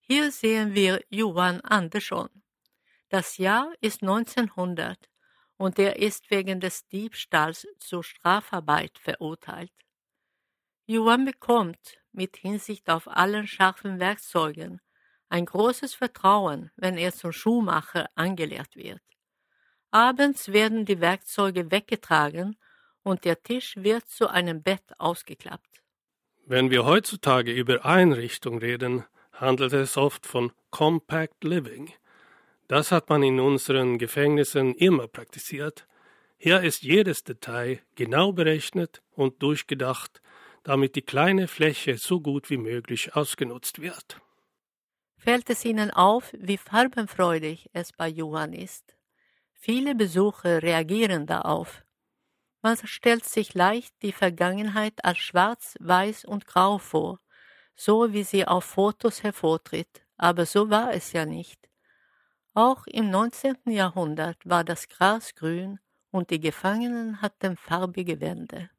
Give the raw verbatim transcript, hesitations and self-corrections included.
Hier sehen wir Johan Andersson. Das Jahr ist neunzehnhundert und er ist wegen des Diebstahls zur Strafarbeit verurteilt. Johan bekommt, mit Hinsicht auf allen scharfen Werkzeugen, ein großes Vertrauen, wenn er zum Schuhmacher angelehrt wird. Abends werden die Werkzeuge weggetragen und der Tisch wird zu einem Bett ausgeklappt. Wenn wir heutzutage über Einrichtung reden, handelt es oft von Compact Living. Das hat man in unseren Gefängnissen immer praktiziert. Hier ist jedes Detail genau berechnet und durchgedacht, damit die kleine Fläche so gut wie möglich ausgenutzt wird. Fällt es Ihnen auf, wie farbenfreudig es bei Johan ist? Viele Besucher reagieren darauf. Man stellt sich leicht die Vergangenheit als schwarz, weiß und grau vor, so wie sie auf Fotos hervortritt, aber so war es ja nicht. Auch im neunzehnten Jahrhundert war das Gras grün und die Gefangenen hatten farbige Wände.